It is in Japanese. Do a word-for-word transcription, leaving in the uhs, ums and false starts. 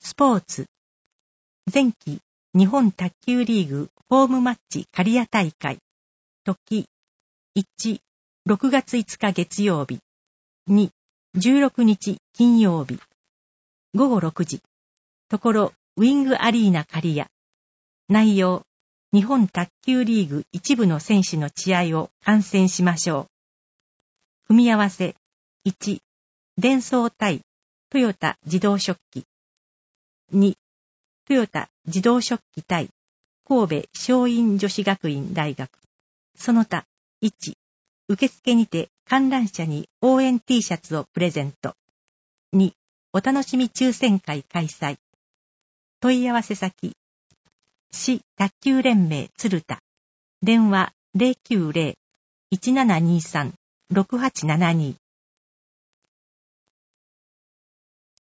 スポーツ。前期日本卓球リーグホームマッチ刈谷大会。時。いち、ろくがついつか月曜日。に、じゅうろくにち金曜日。ごごろくじ。ところ、ウィングアリーナ刈谷。内容。日本卓球リーグ一部の選手の試合を観戦しましょう。組み合わせ。いち、デンソー対トヨタ自動食器。に、トヨタ自動食器対神戸松蔭女子学院大学。その他。いち、受付にて観覧車に応援 T シャツをプレゼント。に、お楽しみ抽選会開催。問い合わせ先。市卓球連盟鶴田。電話 ゼロきゅうゼロ いちななにさん ろくはちななに